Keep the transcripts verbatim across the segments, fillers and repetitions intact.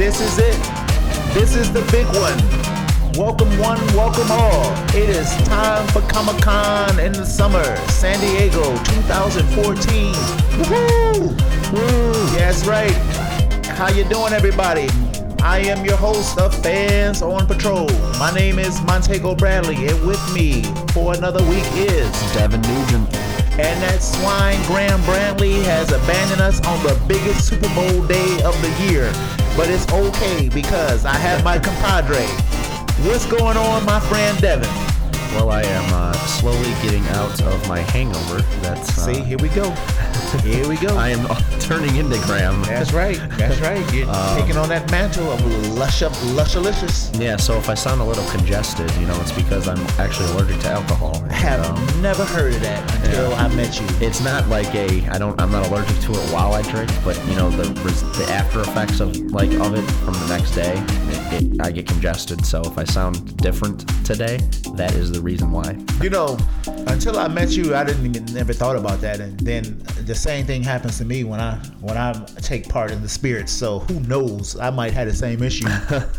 This is it. This is the big one. Welcome one, welcome all. It is time for Comic-Con in the summer, San Diego twenty fourteen. Woohoo! Woo! That's right. How you doing, everybody? I am your host of Fans on Patrol. My name is Montego Bradley, and with me for another week is Devin Nugent. And that swine Graham Brantley has abandoned us on the biggest Super Bowl day of the year. But it's okay because I have my compadre. What's going on, my friend Devin? Well, I am uh, slowly getting out of my hangover. That's uh, See, here we go. Here we go. I am turning into Graham. That's right. That's right. You're um, taking on that mantle of lush up, lushalicious. Yeah. So if I sound a little congested, you know, it's because I'm actually allergic to alcohol. I have um, never heard of that until yeah. I met you. It's not like a. I don't. I'm not allergic to it while I drink, but you know, the the after effects of like of it from the next day, it, it, I get congested. So if I sound different today, that is the reason why. You know, until I met you, I didn't even never thought about that, and then the same thing happens to me when I when I take part in the spirits. So who knows? I might have the same issue.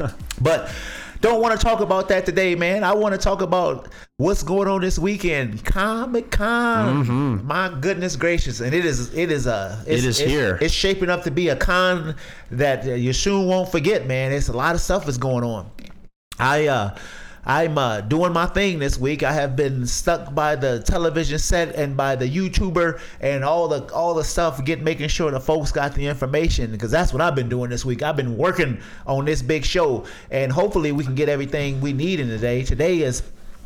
But don't want to talk about that today, man. I want to talk about what's going on this weekend, Comic-Con. Mm-hmm. My goodness gracious, and it is it is a it's, it is it's, here. It's shaping up to be a con that you soon won't forget, man. It's a lot of stuff is going on. I uh. I'm uh, doing my thing this week. I have been stuck by the television set and by the YouTuber and all the all the stuff, get making sure the folks got the information, because that's what I've been doing this week. I've been working on this big show, and hopefully we can get everything we need in today. Today is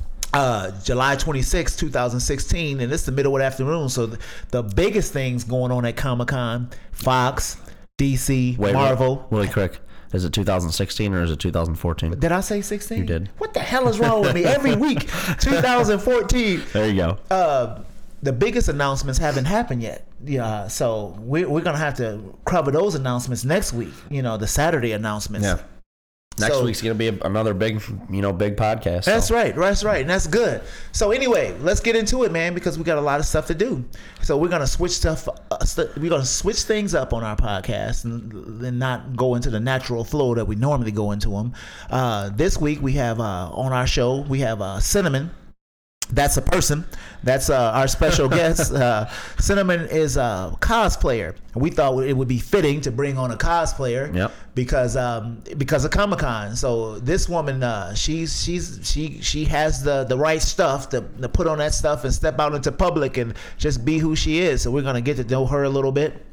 uh, July twenty-sixth, twenty sixteen, and it's the middle of the afternoon. So the, the biggest things going on at Comic-Con: Fox, D C, Wait, Marvel. Really quick. Is it two thousand sixteen or is it two thousand fourteen? Did I say sixteen? You did. What the hell is wrong with me? Every week, two thousand fourteen. There you go. Uh, the biggest announcements haven't happened yet. Yeah, so we're we're gonna have to cover those announcements next week. You know, the Saturday announcements. Yeah. Next so, week's gonna be a, another big, you know, big podcast. That's so. right. That's right, and that's good. So anyway, let's get into it, man, because we got a lot of stuff to do. So we're gonna switch stuff. Uh, st- we're gonna switch things up on our podcast and, and not go into the natural flow that we normally go into them. Uh, this week we have uh, on our show we have uh, Cinnamon. That's a person. That's uh, our special guest. Uh, Cinnamon is a cosplayer. We thought it would be fitting to bring on a cosplayer yep. because um, because of Comic-Con. So this woman, uh, she's she's she she has the, the right stuff to, to put on that stuff and step out into public and just be who she is. So we're gonna get to know her a little bit.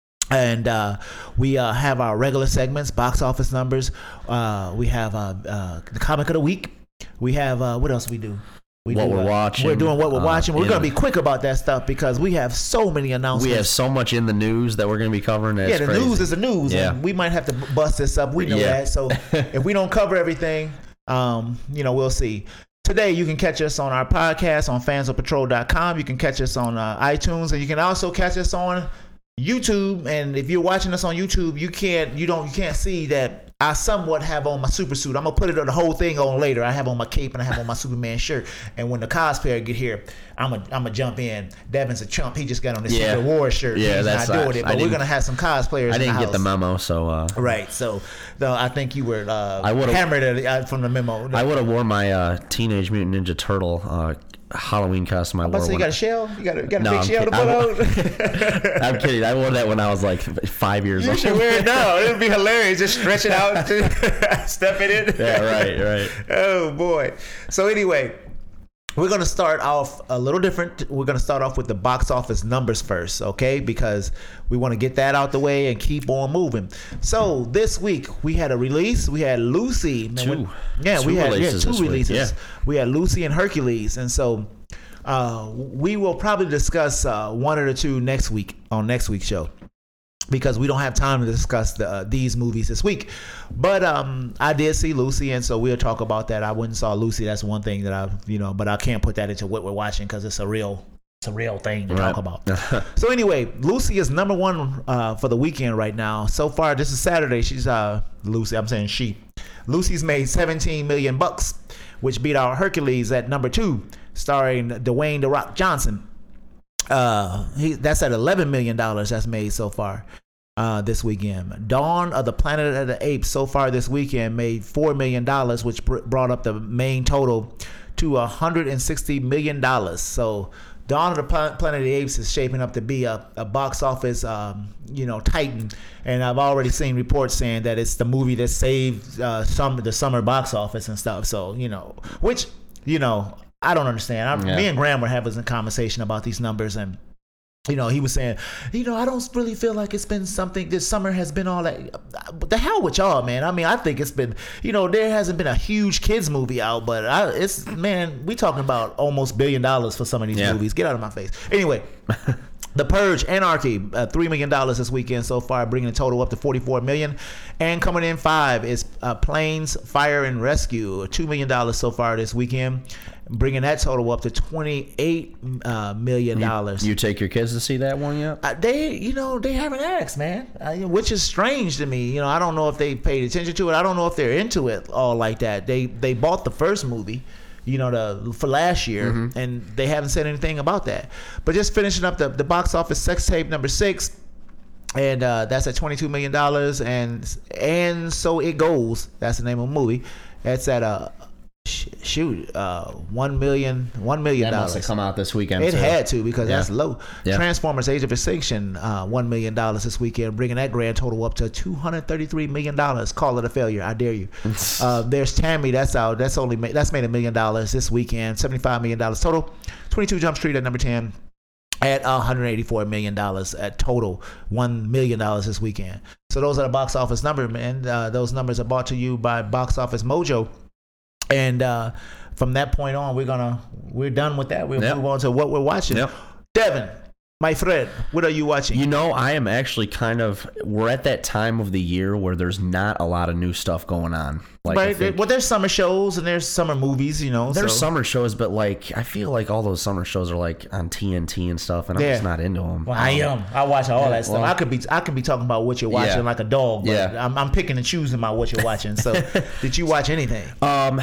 And uh, we uh, have our regular segments, box office numbers. Uh, we have uh, uh, the comic of the week. We have uh, what else we do? We what do, we're uh, watching. We're doing what we're uh, watching. We're going to know. be quick about that stuff because we have so many announcements. We have so much in the news that we're going to be covering. That's yeah, the crazy. news is the news. Yeah. And we might have to bust this up. We know yeah. that. So if we don't cover everything, um, you know, we'll see. Today, you can catch us on our podcast on fans of patrol dot com. You can catch us on uh, iTunes, and you can also catch us on YouTube. And if you're watching us on YouTube, you can't you don't you can't see that I somewhat have on my super suit. I'm gonna put it on the whole thing on later. I have on my cape and I have on my Superman shirt. And when the cosplayer get here, I'm gonna I'm gonna jump in. Devin's a chump. He just got on his yeah. Secret War shirt. Yeah, He's that's not doing I, it. But we're gonna have some cosplayers. I didn't in the get house. the memo, so uh, right. So, though I think you were uh, I hammered it uh, from the memo. I would have worn my uh, Teenage Mutant Ninja Turtle uh, Halloween costume. I I'm about wore to say, you when, got a shell? You got a, you got a no, big I'm shell to kid- put on? I'm kidding. I wore that when I was like five years You old. should wear it now. It would be hilarious. Just stretch it out, step in it. Yeah, right, right. Oh, boy. So anyway, we're going to start off a little different. We're going to start off with the box office numbers first, okay? Because we want to get that out the way and keep on moving. So this week, we had a release. We had Lucy. Man, two. When, yeah, two we had, releases we had two releases. Yeah. We had Lucy and Hercules. And so uh, we will probably discuss uh, one or the two next week on next week's show, because we don't have time to discuss the, uh, these movies this week. But um, I did see Lucy, and so we'll talk about that. I went and saw Lucy. That's one thing that I, you know, but I can't put that into what we're watching because it's a real, it's a real thing to right. talk about. So anyway, Lucy is number one uh, for the weekend right now. So far, this is Saturday. She's uh, Lucy. I'm saying she. Lucy's made seventeen million bucks, which beat out Hercules at number two, starring Dwayne "The Rock" Johnson. Uh, he that's at eleven million dollars that's made so far. uh, this weekend. Dawn of the Planet of the Apes so far this weekend made four million dollars, which br- brought up the main total to one hundred sixty million dollars. So Dawn of the Planet of the Apes is shaping up to be a, a box office, um, you know, titan. And I've already seen reports saying that it's the movie that saved uh, some the summer box office and stuff. So, you know, which, you know, I don't understand. I, yeah. Me and Graham were having a conversation about these numbers, and you know, he was saying, you know, I don't really feel like it's been something, this summer has been all that. The hell with y'all, man. I mean, I think it's been, you know, there hasn't been a huge kids movie out, but I, it's, man, we talking about almost billion dollars for some of these yeah. movies. Get out of my face. Anyway. The Purge, Anarchy, uh, three million dollars this weekend so far, bringing the total up to forty-four million dollars. And coming in five is uh, Planes, Fire, and Rescue, two million dollars so far this weekend, bringing that total up to twenty-eight uh, million dollars. You, you take your kids to see that one yet? Uh, they, you know, they haven't asked, man, uh, which is strange to me. You know, I don't know if they paid attention to it. I don't know if they're into it all like that. They they bought the first movie, you know, the for last year, mm-hmm. and they haven't said anything about that. But just finishing up the, the box office, Sex Tape number six, and uh, that's at twenty-two million dollars, and and so it goes. That's the name of the movie. That's at a sh- shoot uh, one million one million dollars. That must have come out this weekend. It too. had to because yeah. that's low. Yeah. Transformers: Age of Extinction, uh, one million dollars this weekend, bringing that grand total up to two hundred thirty-three million dollars. Call it a failure. I dare you. uh, there's Tammy. That's out. That's only made, that's made a million dollars this weekend. seventy-five million dollars total. twenty-two Jump Street at number ten. At one hundred eighty-four million dollars at total, one million dollars this weekend. So those are the box office numbers, man. Uh, those numbers are brought to you by Box Office Mojo. And uh, from that point on, we're gonna we're done with that. We'll yep. move on to what we're watching. Yep. Devin, my friend, what are you watching? You know, I am actually kind of, we're at that time of the year where there's not a lot of new stuff going on. Like, right. Think, well, there's summer shows and there's summer movies, you know. There's so. summer shows, but like, I feel like all those summer shows are like on T N T and stuff, and I'm yeah. just not into them. Well, I am. I watch all yeah, that stuff. Well, I could be I could be talking about what you're watching yeah. like a dog, but yeah. I'm, I'm picking and choosing about what you're watching. So, did you watch anything? Um.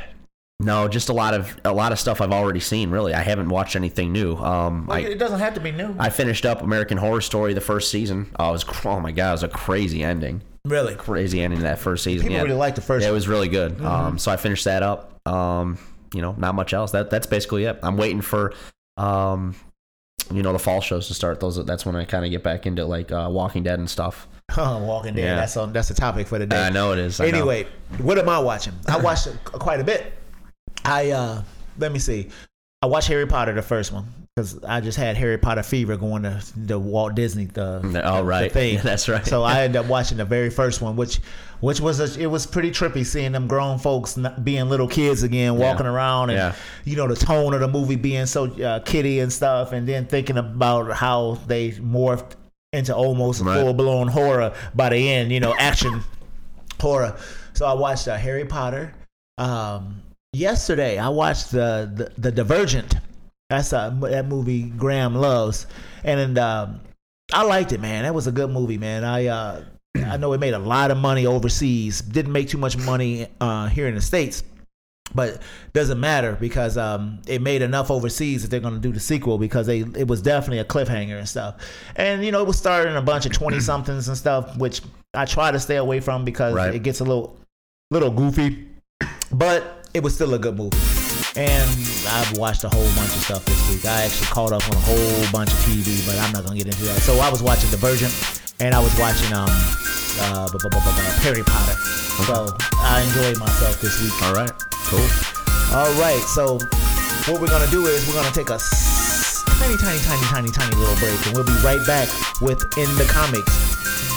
No, just a lot of a lot of stuff I've already seen. Really, I haven't watched anything new. Um, well, I, it doesn't have to be new. I finished up American Horror Story the first season. Oh, it was oh my god, it was a crazy ending. Really, crazy ending to that first season. People yeah. really liked the first. Yeah, one. It was really good. Mm-hmm. Um, so I finished that up. Um, you know, not much else. That that's basically it. I'm waiting for, um, you know, the fall shows to start. Those that's when I kind of get back into like uh, Walking Dead and stuff. Oh, Walking Dead. Yeah. That's a, that's a topic for the day. I know it is. I anyway, know. What am I watching? I watched quite a bit. I uh let me see. I watched Harry Potter, the first one, because I just had Harry Potter fever going to the Walt Disney the oh right the thing. Yeah, that's right. So I ended up watching the very first one, which which was a, it was pretty trippy seeing them grown folks not being little kids again, walking yeah. around, and yeah. you know the tone of the movie being so uh, kiddie and stuff, and then thinking about how they morphed into almost right. full blown horror by the end, you know, action horror. So I watched uh, Harry Potter. Um, Yesterday, I watched the the, the Divergent. That's a, that movie Graham loves, and um, I liked it, man. That was a good movie, man. I uh, I know it made a lot of money overseas. Didn't make too much money uh, here in the States, but doesn't matter because um, it made enough overseas that they're going to do the sequel because they it was definitely a cliffhanger and stuff. And you know, it was starring a bunch of twenty somethings and stuff, which I try to stay away from because right. it gets a little little goofy, but it was still a good movie. And I've watched a whole bunch of stuff this week. I actually caught up on a whole bunch of T V, but I'm not going to get into that. So I was watching Divergent, and I was watching um, uh, b- b- b- b- Harry Potter. So I enjoyed myself this week. All right, cool. All right, so what we're going to do is we're going to take a tiny, tiny, tiny, tiny, tiny little break, and we'll be right back with In the Comics.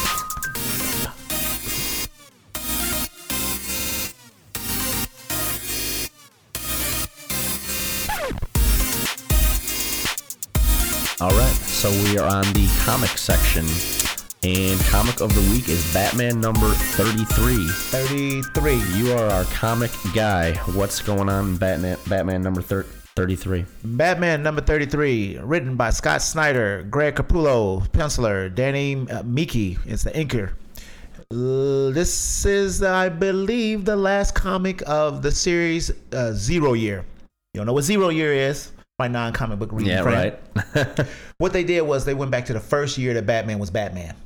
All right, so we are on the comic section, and comic of the week is Batman number thirty-three. thirty-three. You are our comic guy. What's going on in Batman, Batman number thirty-three? Batman number thirty-three, written by Scott Snyder, Greg Capullo, penciler, Danny uh, Miki is the inker. Uh, this is, I believe, the last comic of the series uh, Zero Year. You don't know what Zero Year is? My non-comic book reading yeah, friend. Right. What they did was they went back to the first year that Batman was Batman.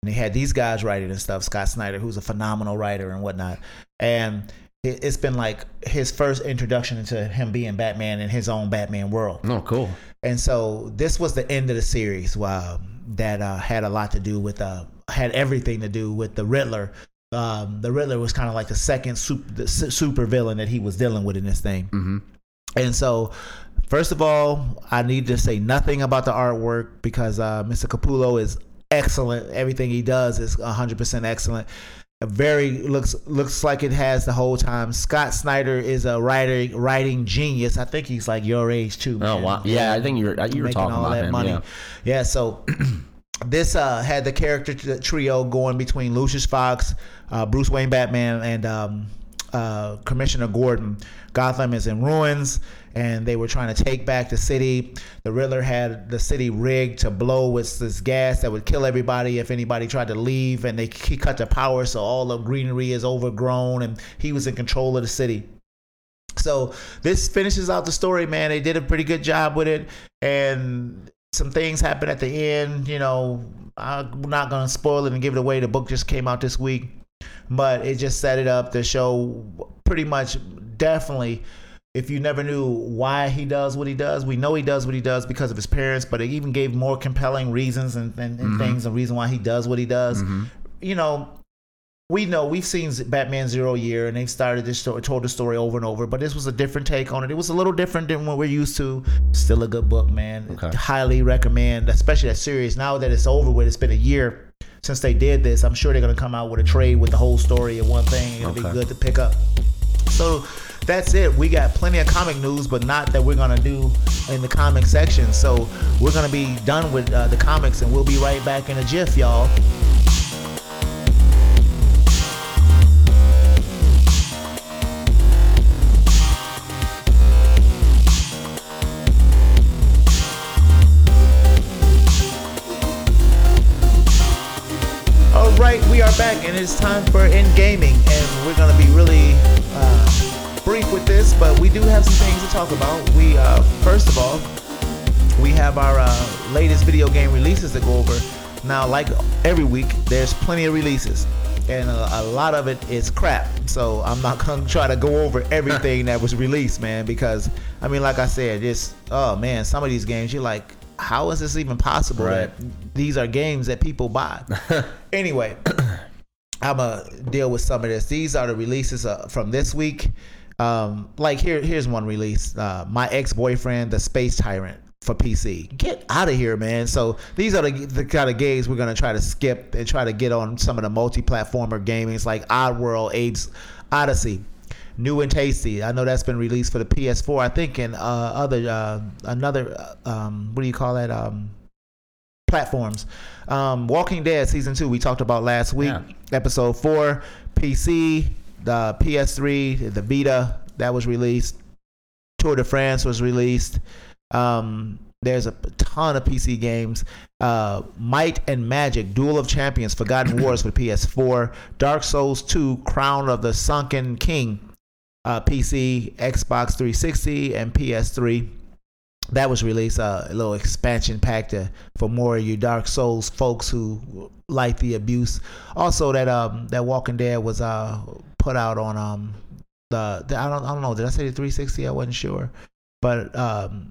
they had these guys writing and stuff. Scott Snyder, who's a phenomenal writer and whatnot, and it, it's been like his first introduction into him being Batman in his own Batman world. Oh, cool. And so this was the end of the series. Wow, that uh, had a lot to do with uh, had everything to do with the Riddler. Um, the Riddler was kind of like the second super, the super villain that he was dealing with in this thing. Mm-hmm. And so, first of all, I need to say nothing about the artwork because uh, Mister Capullo is excellent. Everything he does is one hundred percent excellent. A very looks looks like it has the whole time. Scott Snyder is a writer writing genius. I think he's like your age too, man. Oh wow, yeah, I think you were you were talking all about that him. money. Yeah, yeah so. This uh, had the character trio going between Lucius Fox, uh, Bruce Wayne Batman, and um, uh, Commissioner Gordon. Gotham is in ruins, and they were trying to take back the city. The Riddler had the city rigged to blow with this gas that would kill everybody if anybody tried to leave, and they he cut the power, so all the greenery is overgrown, and he was in control of the city. So this finishes out the story, man. They did a pretty good job with it, and some things happen at the end. You know, I'm not gonna spoil it and give it away. The book just came out this week, but it just set it up. The show pretty much, definitely, if you never knew why he does what he does, we know he does what he does because of his parents, but it even gave more compelling reasons and, and, and mm-hmm. things, and reason why he does what he does. Mm-hmm. You know, we know we've seen Batman Zero Year, and they've started this story, told the story over and over, but this was a different take on it. It was a little different than what we're used to. Still a good book, man. Okay. Highly recommend, especially that series. Now that it's over with, it's been a year since they did this. I'm sure they're going to come out with a trade with the whole story in one thing. It'll okay. be good to pick up. So that's it. We got plenty of comic news, but not that we're going to do in the comic section. So we're going to be done with uh, the comics, and we'll be right back in a jiff, y'all. We are back, and it's time for In Gaming, and we're going to be really uh, brief with this, but we do have some things to talk about. We, uh, first of all, we have our uh, latest video game releases to go over. Now, like every week, there's plenty of releases, and a, a lot of it is crap. So I'm not going to try to go over everything that was released, man, because, I mean, like I said, just, oh, man, some of these games, you're like, how is this even possible right. that these are games that people buy? Anyway, I'm going to deal with some of this. These are the releases uh, from this week. Um, like here, here's one release. Uh, My Ex-Boyfriend, The Space Tyrant for P C. Get out of here, man. So these are the, the kind of games we're going to try to skip and try to get on some of the multi-platformer gamings like Oddworld, AIDS, Odyssey. New and Tasty. I know that's been released for the P S four. I think in uh, other uh, another uh, um, what do you call that um, platforms. Um, Walking Dead season two we talked about last week. Yeah. Episode four. P C, the P S three, the Vita that was released. Tour de France was released. Um, there's a ton of P C games. Uh, Might and Magic, Duel of Champions, Forgotten Wars for the P S four. Dark Souls two, Crown of the Sunken King. Uh, P C, Xbox three sixty, and P S three. That was released, uh, a little expansion pack to, for more of you Dark Souls folks who like the abuse. Also, that um that Walking Dead was uh put out on um the, the I don't I don't know did I say the three sixty? I wasn't sure, but um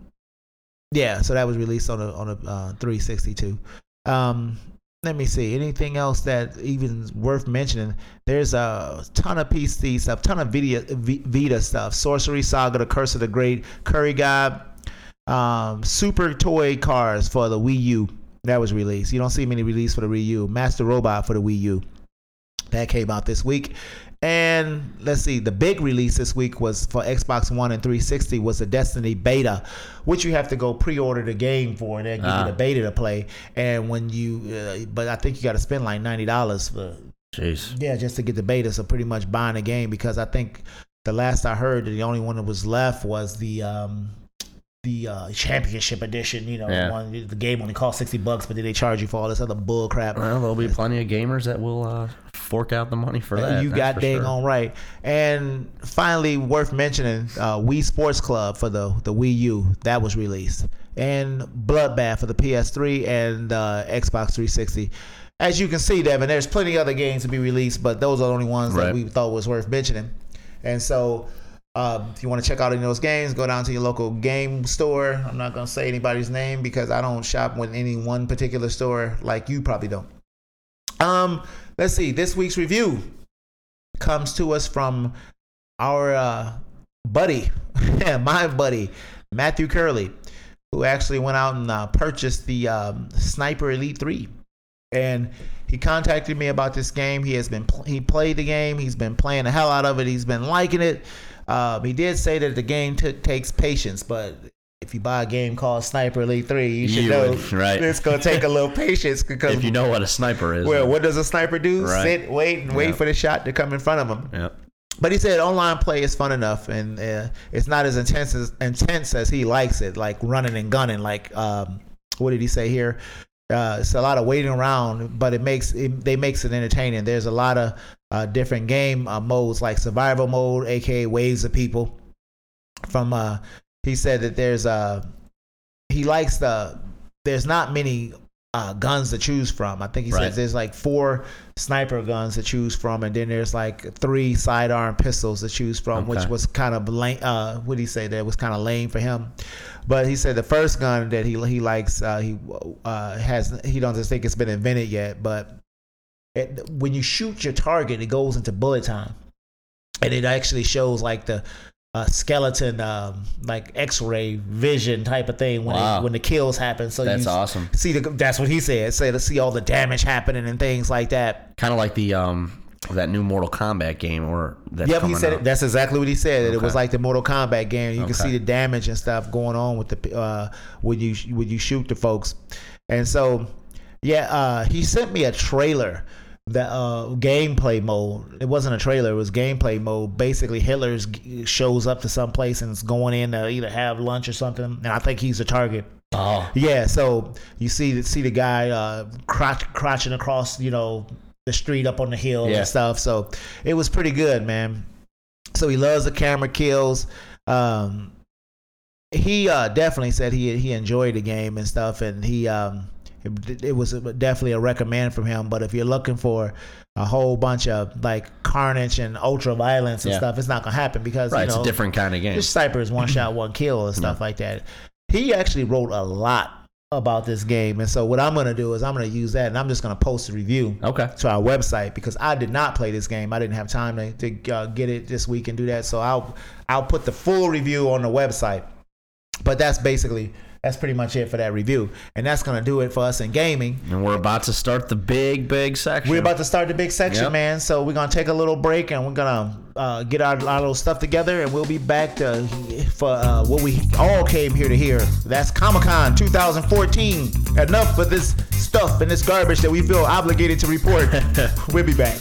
yeah, so that was released on a on a uh, three sixty too. Um, Let me see. Anything else that even worth mentioning? There's a ton of P C stuff, ton of Vita, Vita stuff. Sorcery Saga, The Curse of the Great, Curry God, um, Super Toy Cars for the Wii U. That was released. You don't see many released for the Wii U. Master Robot for the Wii U. That came out this week. And let's see, the big release this week was for Xbox One and three sixty was the Destiny beta, which you have to go pre-order the game for, and then give ah. you the beta to play. And when you, uh, but I think you got to spend like ninety dollars for, Jeez. yeah, just to get the beta. So pretty much buying the game, because I think the last I heard, the only one that was left was the um, the uh, championship edition. You know, yeah. the, one, the game only cost sixty bucks, but then they charge you for all this other bull crap. Well, there'll be plenty of gamers that will uh, fork out the money for that. You got dang sure. on right. And finally, worth mentioning, uh, Wii Sports Club for the the Wii U that was released. and Bloodbath for the P S three and uh, Xbox three sixty. As you can see, Devin, there's plenty of other games to be released, but those are the only ones right. that we thought was worth mentioning. And so, um, if you want to check out any of those games, go down to your local game store. I'm not going to say anybody's name because I don't shop with any one particular store like you probably don't. Um, let's see. This week's review comes to us from our uh, buddy, my buddy, Matthew Curley, who actually went out and uh, purchased the um, Sniper Elite three. And he contacted me about this game. He has been he played the game. He's been playing the hell out of it. He's been liking it. Um, he did say that the game t- takes patience, but if you buy a game called Sniper Elite three, you should you know would, right. it's gonna take a little patience because if you know what a sniper is. Well, what does a sniper do? Right. Sit, wait, and wait yep. for the shot to come in front of him. Yep. But he said online play is fun enough, and uh, it's not as intense as intense as he likes it, like running and gunning. Like um, what did he say here? Uh, it's a lot of waiting around, but it makes it, they makes it entertaining. There's a lot of uh, different game uh, modes, like survival mode, aka waves of people. From uh, he said that there's uh, he likes the there's not many uh, guns to choose from. I think he right. says there's like four sniper guns to choose from, and then there's like three sidearm pistols to choose from, okay. which was kind of lame. Uh, what did he say? That was kind of lame for him. But he said the first gun that he he likes, uh, he uh, has he doesn't think it's been invented yet. But it, when you shoot your target, it goes into bullet time, and it actually shows like the uh, skeleton, um, like X-ray vision type of thing when wow. it, when the kills happen. So that's you awesome. See, the, that's what he said. Say to see all the damage happening and things like that. Kind of like the um. that new Mortal Kombat game, or that's yep, he said out. it, that's exactly what he said. That okay. it was like the Mortal Kombat game. You okay. can see the damage and stuff going on with the uh, when you when you shoot the folks. And so, yeah, uh, he sent me a trailer, the uh, gameplay mode. It wasn't a trailer; it was gameplay mode. Basically, Hitler shows up to some place and is going in to either have lunch or something, and I think he's the target. Oh, yeah. So you see see the guy uh, crotch, crouching across, you know, the street up on the hill yeah. and stuff. So it was pretty good, man. So he loves the camera kills. Um, he uh, definitely said he he enjoyed the game and stuff, and he um, it, it was definitely a recommend from him. But if you're looking for a whole bunch of like carnage and ultra violence and yeah. stuff, it's not gonna happen because right, you know, it's a different kind of game. This sniper is one shot, one kill and stuff yeah. like that. He actually wrote a lot about this game, and so what I'm gonna do is I'm gonna use that, and I'm just gonna post a review okay. to our website because I did not play this game. I didn't have time to, to uh, get it this week and do that, so I'll I'll put the full review on the website. But that's basically that's pretty much it for that review, and that's gonna do it for us in gaming. And we're about to start the big big section. We're about to start the big section, yep. man. So we're gonna take a little break, and we're gonna uh, get our, our little stuff together, and we'll be back to for uh, what we all came here to hear. That's Comic-Con twenty fourteen. Enough of this stuff and this garbage that we feel obligated to report. We'll be back.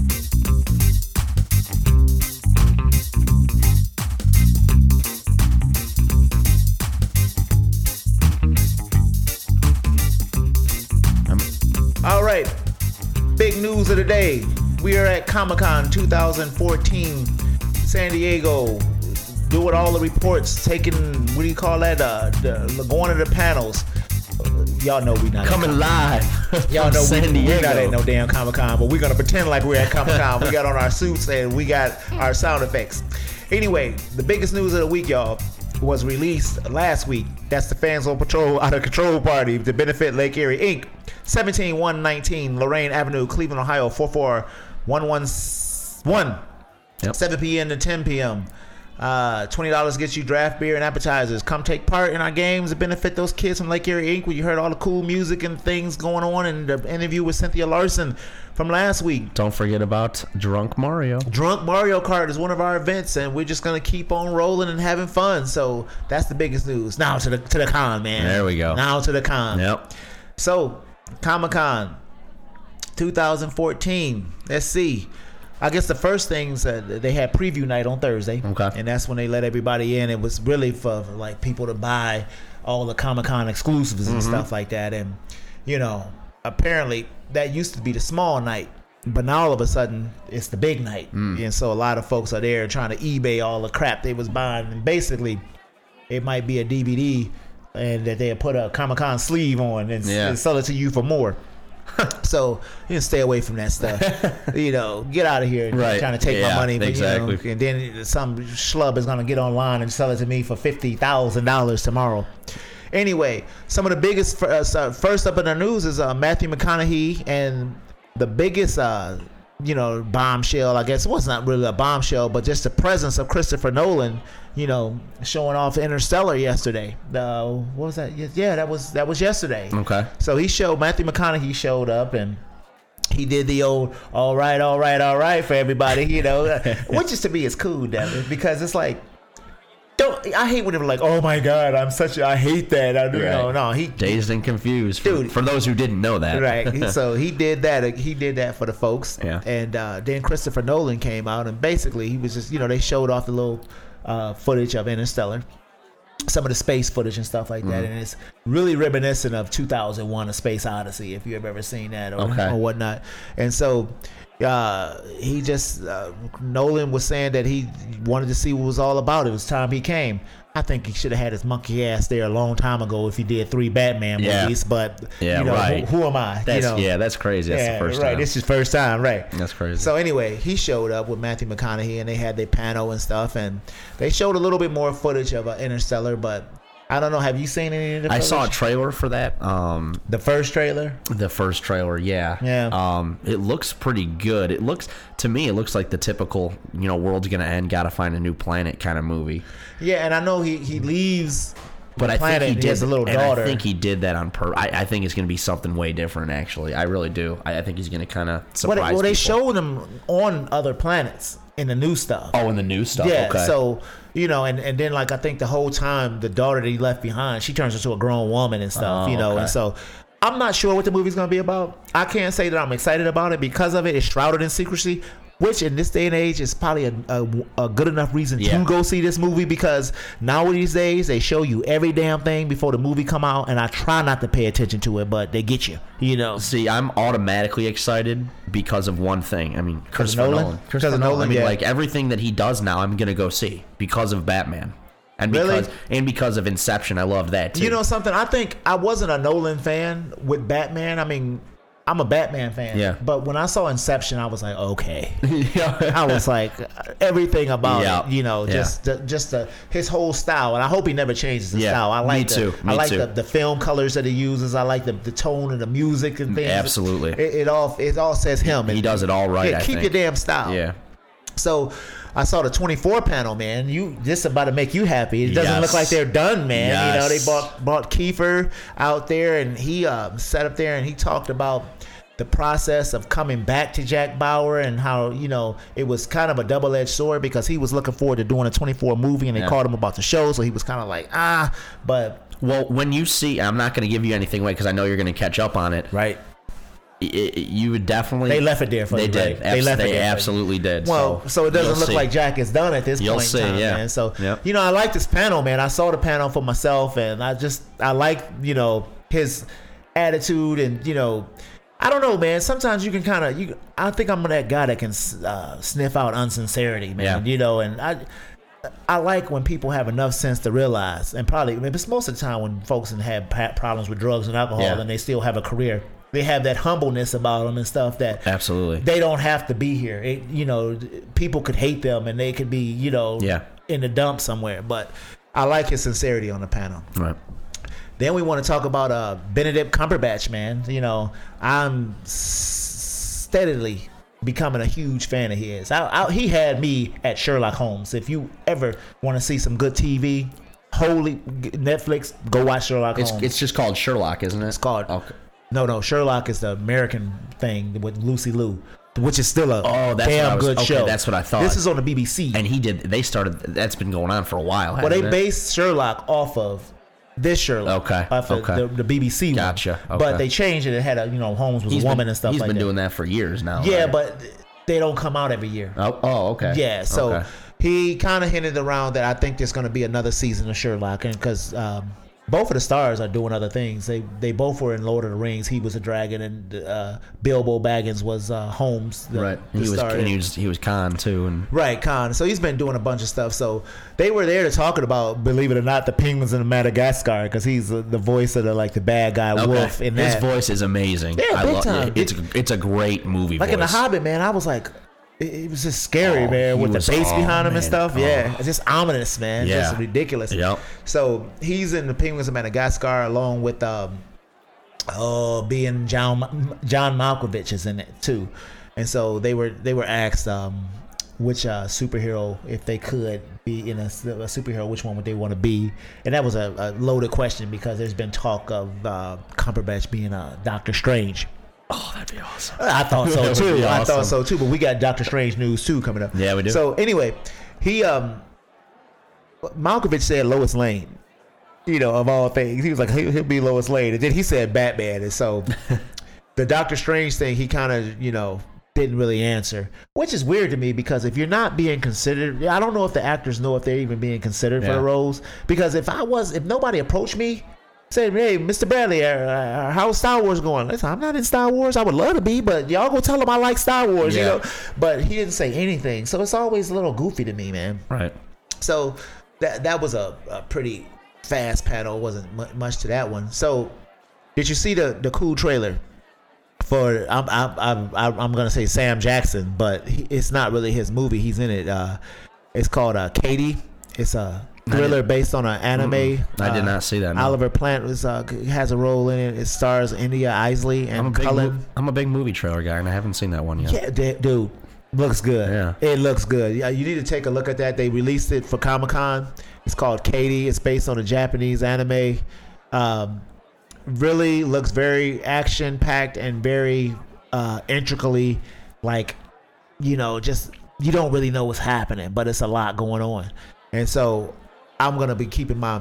All right, big news of the day. We are at Comic-Con twenty fourteen, San Diego, doing all the reports, taking, what do you call that, uh, the, going to the panels. Uh, y'all know we not coming live. Y'all know San we, Diego. we not at no damn Comic-Con, but we're gonna pretend like we're at Comic-Con. We got on our suits and we got our sound effects. Anyway, the biggest news of the week, y'all, was released last week. That's the Fans on Patrol Out of Control Party to benefit Lake Erie Incorporated. seventeen one nineteen Lorraine Avenue, Cleveland, Ohio, four four one one one. Yep. seven p.m. to ten p.m. Uh, twenty dollars gets you draft beer and appetizers. Come take part in our games and benefit those kids from Lake Erie Incorporated. Where you heard all the cool music and things going on in the interview with Cynthia Larson from last week. Don't forget about Drunk Mario. Drunk Mario Kart is one of our events, and we're just gonna keep on rolling and having fun. So that's the biggest news. Now to the to the con, man. There we go. Now to the con. Yep. So Comic-Con twenty fourteen. Let's see. I guess the first things uh, they had preview night on Thursday. Okay. And that's when they let everybody in. It was really for, for like people to buy all the Comic-Con exclusives and mm-hmm. stuff like that. And you know, apparently that used to be the small night, but now all of a sudden it's the big night. Mm. And so a lot of folks are there trying to eBay all the crap they was buying. And basically, it might be a D V D and that they put a Comic-Con sleeve on and, Yeah. and sell it to you for more. So you can stay away from that stuff. You know, get out of here Right. trying to take Yeah, my money. But, exactly. You know, and then some schlub is gonna get online and sell it to me for fifty thousand dollars tomorrow. Anyway, some of the biggest uh, so first up in the news is uh, Matthew McConaughey, and the biggest uh, you know bombshell. I guess it was not really a bombshell, but just the presence of Christopher Nolan. You know, showing off Interstellar yesterday. The what was that? Yeah, that was that was yesterday. Okay. So he showed Matthew McConaughey showed up and he did the old all right, all right, all right for everybody, you know, which is to me is cool, Devin, because it's like don't I hate when they're like, oh my god, I'm such a I hate that. I do Right. no no he Dazed and confused. For, Dude. for those who didn't know that. right. So he did that. He did that for the folks. Yeah. And uh, then Christopher Nolan came out and basically he was just you know they showed off the little uh, footage of Interstellar. Some of the space footage and stuff like that, Mm-hmm. and it's really reminiscent of two thousand one: A Space Odyssey, if you've ever seen that or, Okay. or whatnot. And so, uh, he just uh, Nolan was saying that he wanted to see what it was all about. It was time he came. I think he should have had his monkey ass there a long time ago if he did three Batman Yeah. movies. But Yeah, you know, right. who, who am I? That's, you know, yeah, that's crazy. That's the first right. time. This is first time, right? That's crazy. So anyway, he showed up with Matthew McConaughey, and they had their panel and stuff, and they showed a little bit more footage of uh, Interstellar. But I don't know. Have you seen any of the I footage? saw a trailer for that. Um, The first trailer. the first trailer, yeah. Yeah. Um, it looks pretty good. It looks to me, it looks like the typical, you know, world's gonna end, gotta find a new planet kind of movie. Yeah, and I know he he leaves But the I planet. think he and did. has a little and daughter. I think he did that on purpose. I, I think it's gonna be something way different. Actually, I really do. I, I think he's gonna kind of surprise well, they, well, they people. showed him on other planets in the new stuff. Oh, in the new stuff. Yeah, Okay. so you know, and, and then like I think the whole time the daughter that he left behind, she turns into a grown woman and stuff, Oh, you know, okay. and so I'm not sure what the movie's gonna be about. I can't say that I'm excited about it because of it. It's shrouded in secrecy, which in this day and age is probably a, a, a good enough reason Yeah. to go see this movie because nowadays days they show you every damn thing before the movie come out, and I try not to pay attention to it, but they get you, you know. See, I'm automatically excited because of one thing. I mean, Christopher Nolan? Nolan. Because Christopher of Nolan. Nolan, I mean, yeah. like everything that he does now, I'm gonna go see because of Batman, and Really? because and because of Inception. I love that too. You know something? I think I wasn't a Nolan fan with Batman. I mean, I'm a Batman fan. Yeah. But when I saw Inception, I was like, okay. yeah. I was like, everything about Yeah. it, you know, Yeah. just the, just the, his whole style. And I hope he never changes his Yeah. style. I Me like the, too. I Me like too. the, the film colors that he uses. I like the, the tone and the music and things. Absolutely. It, it all it all says him. He And- does it all right. Yeah, I keep think. your damn style. Yeah. So I saw the twenty-four panel, man. You this is about to make you happy. It doesn't Yes. look like they're done, man. You know, they Yes. bought bought Kiefer out there, and he um, sat up there and he talked about the process of coming back to Jack Bauer and how, you know, it was kind of a double-edged sword because he was looking forward to doing a twenty-four movie, and they Yeah. called him about the show, so he was kind of like, ah, but Well, when you see, I'm not going to give you anything away because I know you're going to catch up on it. right. It, it- you would definitely. They left it there for They you, did. right? They Abs- left it they there for you. absolutely did. Well, so, it doesn't you'll look see. like Jack is done at this You'll point see, in time, yeah. man. So, Yep. you know, I like this panel, man. I saw the panel for myself, and I just, I like, you know, his attitude, and, you know, I don't know, man. Sometimes you can kind of, you. I think I'm that guy that can uh, sniff out unsincerity, man. Yeah. You know, and I, I like when people have enough sense to realize, and probably, I mean, it's most of the time when folks have pa- problems with drugs and alcohol, Yeah. and they still have a career. They have that humbleness about them and stuff that Absolutely. they don't have to be here. It, you know, people could hate them and they could be, you know, Yeah. in the dump somewhere. But I like his sincerity on the panel. Right. Then we want to talk about uh, Benedict Cumberbatch, man. You know, I'm s- steadily becoming a huge fan of his. I, I, he had me at Sherlock Holmes. If you ever want to see some good T V, holy Netflix, go watch Sherlock It's Holmes. it's just called Sherlock, isn't it? It's called. Okay. No, no, Sherlock is the American thing with Lucy Liu, which is still a Oh, that's what I damn was- good okay, show. that's what I thought. This is on the B B C. And he did. They started. That's been going on for a while. well, they hasn't it? based Sherlock off of this Sherlock. Okay, Off of okay. the, the B B C Gotcha, one. okay. But they changed it. It had a, you know, Holmes was He's a woman been, and stuff He's like been that. doing that for years now. Yeah, right? but they don't come out every year. Oh, oh okay. Yeah, so Okay. he kind of hinted around that I think there's going to be another season of Sherlock, and because um, both of the stars are doing other things. They they both were in Lord of the Rings. He was a dragon, and uh, Bilbo Baggins was uh, Holmes. The, right. the He was, star. and he was he was Khan too, and Right, Khan. So he's been doing a bunch of stuff. So they were there to talking about, believe it or not, the penguins in Madagascar, because he's the, the voice of the like the bad guy okay. wolf in his that. voice is amazing. Yeah, I big lo- time. It's a, it's a great movie. Like voice. in The Hobbit, man, I was like, it, it was just scary, Oh, man, he with the was- bass oh, behind him man. and stuff. Oh. Yeah, it's just ominous, man. Yeah. Just ridiculous. Yep. So he's in the Penguins of Madagascar along with um, oh, being John John Malkovich is in it too, and so they were they were asked um, which uh, superhero, if they could be in a, a superhero, which one would they want to be, and that was a, a loaded question because there's been talk of uh, Cumberbatch being uh, Doctor Strange. Oh, that'd be awesome. I thought so That would too. be I thought awesome. so too. But we got Doctor Strange news too coming up. Yeah, we do. So anyway, he um, Malkovich said Lois Lane. You know, of all things, he was like he'll, he'll be Lois Lane, and then he said Batman, and so the Doctor Strange thing, he kind of you know didn't really answer, which is weird to me because if you're not being considered, I don't know if the actors know if they're even being considered for Yeah. the roles. Because if I was, if nobody approached me. Say, hey, Mister Bradley, uh, uh, how's Star Wars going? Listen, I'm not in Star Wars. I would love to be, but y'all go tell him I like Star Wars, Yeah. you know. But he didn't say anything, so it's always a little goofy to me, man. Right. So that that was a, a pretty fast panel. Wasn't mu- much to that one. So did you see the the cool trailer for? I'm I'm I'm, I'm gonna say Sam Jackson, but he, it's not really his movie. He's in it. Uh, it's called uh, Katie. It's a thriller based on an anime. Mm-mm. I did Uh, not see that. No. Oliver Plant was uh, has a role in it. It stars India Isley I'm a and big Cullen. mo- I'm a big movie trailer guy, and I haven't seen that one yet. Yeah, d- dude, looks good. Yeah. It looks good. Yeah, you need to take a look at that. They released it for Comic Con. It's called Katie. It's based on a Japanese anime. Um, really looks very action packed and very uh, intricately, like you know, just you don't really know what's happening, but it's a lot going on, and so I'm gonna be keeping my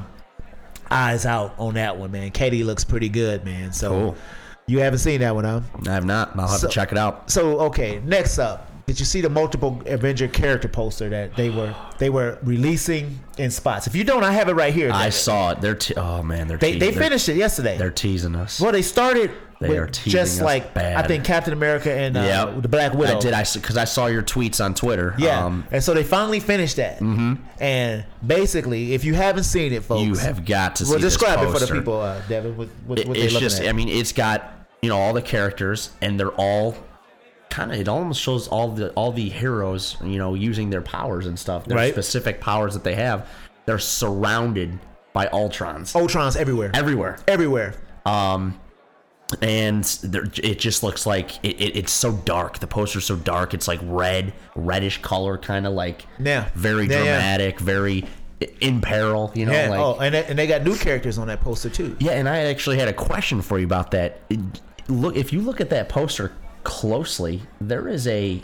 eyes out on that one, man. Katie looks pretty good, man. So Cool. you haven't seen that one, huh? I have not. I'll have So- to check it out. So okay, next up, did you see the multiple Avenger character poster that they were they were releasing in spots? If you don't, I have it right here. I David. saw it. They're te- oh man, they're They te- they they're, finished it yesterday. They're teasing us. Well, they started They with are teasing just us like bad. I think Captain America and uh, Yep. the Black Widow. I did. I because I saw your tweets on Twitter. Yeah, Um, and so they finally finished that. Mm-hmm. And basically, if you haven't seen it, folks, you have got to see. well, describe this it for the poster. people, uh, Devin. What, what, It- what they it's looking just. at? I mean, it's got you know all the characters, and they're all kind of. It almost shows all the all the heroes, you know, using their powers and stuff. Their Right. specific powers that they have. They're surrounded by Ultrons Ultron's everywhere, everywhere. everywhere. Um, and there, it just looks like it, it, it's so dark. The poster's so dark. It's like red, reddish color, kind of like Yeah. very Yeah, yeah. dramatic, very in peril. You know, Yeah. like oh, and they, and they got new characters on that poster too. yeah. And I actually had a question for you about that. It- look, if you look at that poster closely, there is a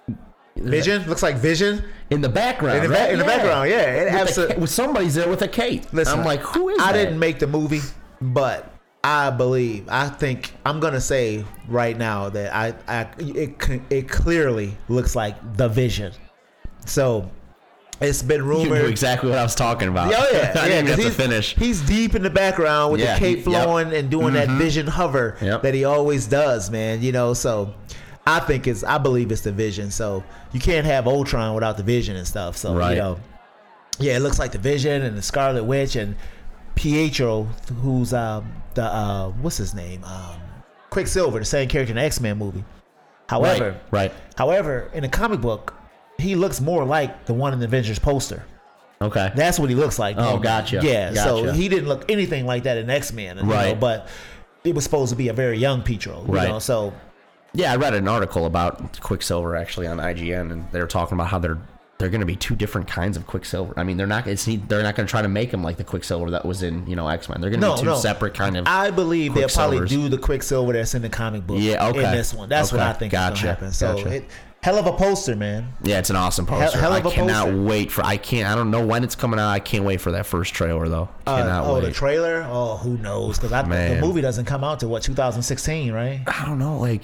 Vision looks like Vision. in the background. In the, right? ba- in the Yeah. background, yeah. It With, the, absolutely. ca- with somebody's there with a cape. Listen, I'm like, who is I that? didn't make the movie, but I believe, I think, I'm gonna say right now that I, I it, c- it clearly looks like the Vision. So it's been You rumored. knew exactly what I was talking about. Oh yeah, I yeah. didn't 'cause have to he's, finish. He's deep in the background with Yeah, the cape he- yep. flowing and doing that Vision hover Yep. that he always does, man. You know, so I think it's, I believe it's the Vision. So you can't have Ultron without the Vision and stuff. So Right. you know, yeah, it looks like the Vision and the Scarlet Witch and Pietro, who's um the uh what's his name, um Quicksilver, the same character in the X-Men movie. However, right, right. however, in the comic book, he looks more like the one in the Avengers poster. Okay. That's what he looks like. Oh, normally. gotcha. Yeah, so Gotcha. he didn't look anything like that in X-Men, you know, Right. but it was supposed to be a very young Pietro, you Right. know, so Yeah, I read an article about Quicksilver actually on I G N, and they were talking about how they're they're going to be two different kinds of Quicksilver. I mean, they're not it's they're not going to try to make him like the Quicksilver that was in you know X-Men. They're going to no, be two no. separate kind of. I believe they'll probably Quicksilvers. do the Quicksilver that's in the comic book. Yeah, okay. In this one, that's what Okay, I think gotcha, is gonna happen. So, gotcha. it, hell of a poster, man. Yeah, it's an awesome poster. hell of I a cannot poster. wait for. I can't. I don't know when it's coming out. I can't wait for that first trailer though. Uh, Cannot oh, wait. the trailer? Oh, who knows? Because the Man. movie doesn't come out till what, two thousand sixteen, right? I don't know. Like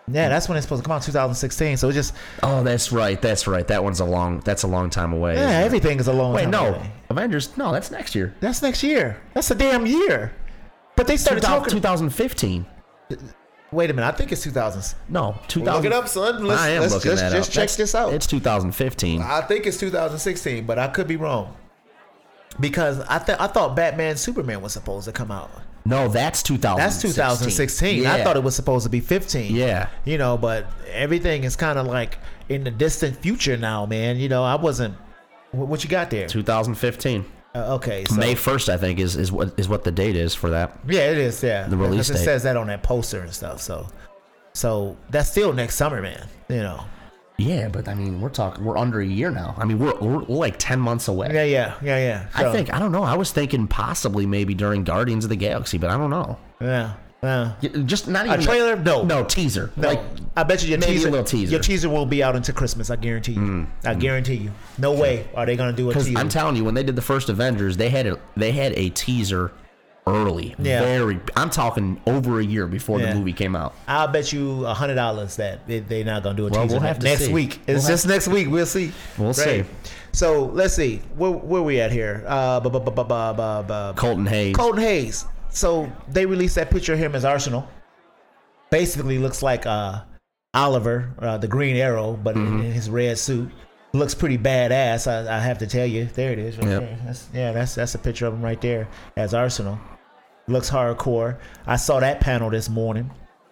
Yeah, that's when it's supposed to come out, two thousand sixteen. So it just Oh, that's right. That's right. That one's a long. That's a long time away. yeah, isn't it? everything is a long Wait, time no. away. Avengers. No, that's next year. That's next year. That's a damn year. But they started talking. twenty fifteen. Wait a minute, I think it's two thousand. No, two thousand. Look it up, son. Let's, I am let's looking just, that just up. check That's- this out. It's two thousand fifteen. I think it's two thousand sixteen, but I could be wrong. Because I th- I thought Batman Superman was supposed to come out. No, that's two thousand. That's two thousand sixteen. Yeah. I thought it was supposed to be fifteen. Yeah. You know, but everything is kind of like in the distant future now, man. You know, I wasn't. wh- What you got there? two thousand fifteen. Uh, okay, so May first, I think, is, is what is what the date is for that. yeah, it is. Yeah, The release Because it date. says that on that poster and stuff. So, so that's still next summer, man. You know. Yeah, but I mean, we're talking, we're under a year now. I mean, we're we're, we're like ten months away. Yeah, yeah, yeah, yeah. I So, think I don't know. I was thinking possibly maybe during Guardians of the Galaxy, but I don't know. Yeah, yeah. Y- Just not A even trailer? No. no teaser. No, Like I bet you your maybe a teaser, little teaser. your teaser won't be out until Christmas. I guarantee you. I guarantee you. No way are they gonna do a because teaser. I'm telling you, when they did the first Avengers, they had a, they had a teaser early. Yeah. Very. I'm talking over a year before Yeah. the movie came out. I'll bet you a hundred dollars that they, they're not gonna do a Well, teaser we'll have to next see. week. We'll It's have- just next week. We'll see. We'll see. So let's see where where we at here. Uh, bu- bu- bu- bu- bu- bu- bu- Colton Hayes. Colton Hayes. So they released that picture of him as Arsenal. Basically, looks like uh, Oliver, uh, the Green Arrow, but Mm-hmm. in his red suit. Looks pretty badass. I, I have to tell you. There it is. Right Yep. there. That's, yeah, that's that's a picture of him right there as Arsenal. Looks hardcore. I saw that panel this morning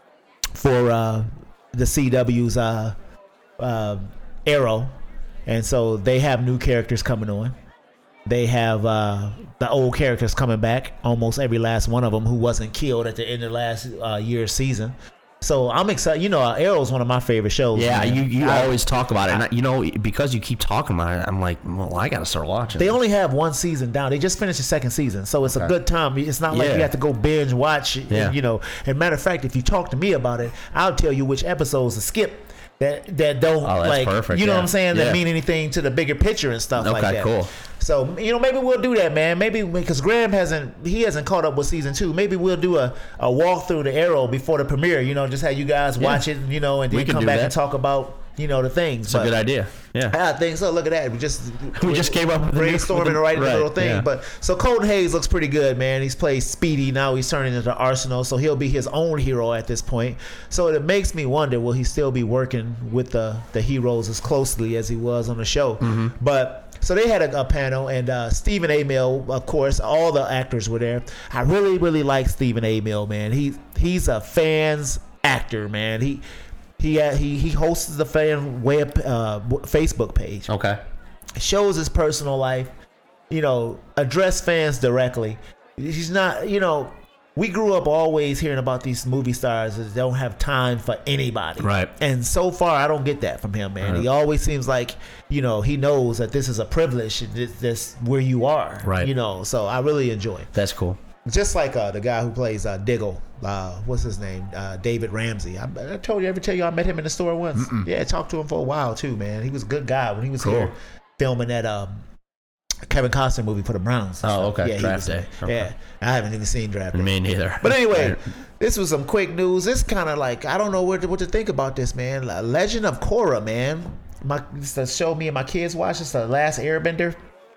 for uh, the C W's uh, uh, Arrow, and so they have new characters coming on. They have uh, the old characters coming back, almost every last one of them who wasn't killed at the end of last uh, year's season. So I'm excited. You know, uh, Arrow's one of my favorite shows. Yeah, man. you, you I- always talk about it. And I, you know, because you keep talking about it, I'm like, well, I got to start watching. They this. only have one season down. They just finished the second season, so it's a Okay. good time. It's not like Yeah. you have to go binge watch. Yeah. You know, and matter of fact, if you talk to me about it, I'll tell you which episodes to skip that that don't Oh, that's like. perfect, You know yeah. what I'm saying? That Yeah. mean anything to the bigger picture and stuff like Okay, that. cool. So you know, maybe we'll do that, man. Maybe because Graham hasn't he hasn't caught up with season two. Maybe we'll do a, a walk through the Arrow before the premiere. You know, just have you guys watch it. You know, and We then can come do back that. and talk about you know the things. It's a good idea. Yeah. I think so. Look at that. We just We just came up with the new- brainstorming with the- right in the right, little thing. yeah. But so Colton Hayes looks pretty good, man. He's played Speedy. Now he's turning into Arsenal, so he'll be his own hero at this point. So it makes me wonder, will he still be working with the the heroes as closely as he was on the show? Mm-hmm. But so they had a, a panel, and uh, Stephen Amell, of course, all the actors were there. I really, really like Stephen Amell, man. He he's a fans actor, man. He he uh, he he hosts the fan web uh, Facebook page. Okay. Shows his personal life, you know, address fans directly. He's not, you know, we grew up always hearing about these movie stars that don't have time for anybody. Right. And so far, I don't get that from him, man. Right. He always seems like, you know, he knows that this is a privilege. and This, this where you are. Right. You know, so I really enjoy it. That's cool. Just like uh, the guy who plays uh, Diggle, uh, what's his name? Uh, David Ramsey. I, I told you, ever tell you I met him in the store once? Mm-mm. Yeah, I talked to him for a while too, man. He was a good guy when he was Cool. here filming that um, Kevin Costner movie for the Browns. and Oh, stuff. okay. Yeah, he Draft was- Day. Okay. Yeah, I haven't even seen Draft Day. Me neither. But anyway, Right. this was some quick news. It's kind of like I don't know what to, what to think about this, man. Legend of Korra, man. My it's the show me and my kids watch. It's the Last Airbender.